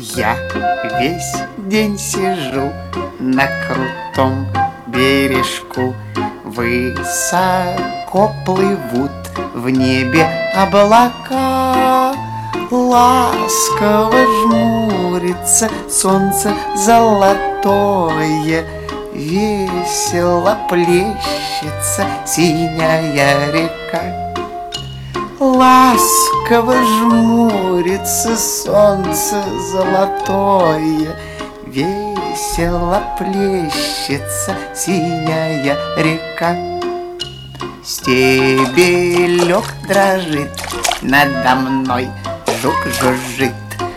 Я весь день сижу на крутом бережку. Высоко плывут в небе облака. Ласково жмурится солнце золотое. Весело плещется синяя река. Ласково жмурится солнце золотое. Весело плещется синяя река. Стебелек дрожит надо мной, жук жужжит,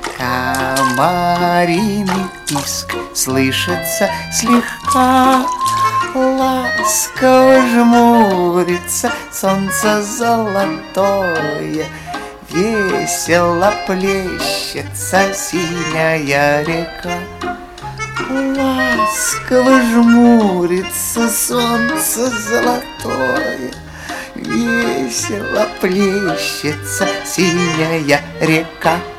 комариный писк слышится слегка. Ласково жмурится солнце золотое. Весело плещется синяя река. Ласково жмурится солнце золотое. Весело плещется синяя река.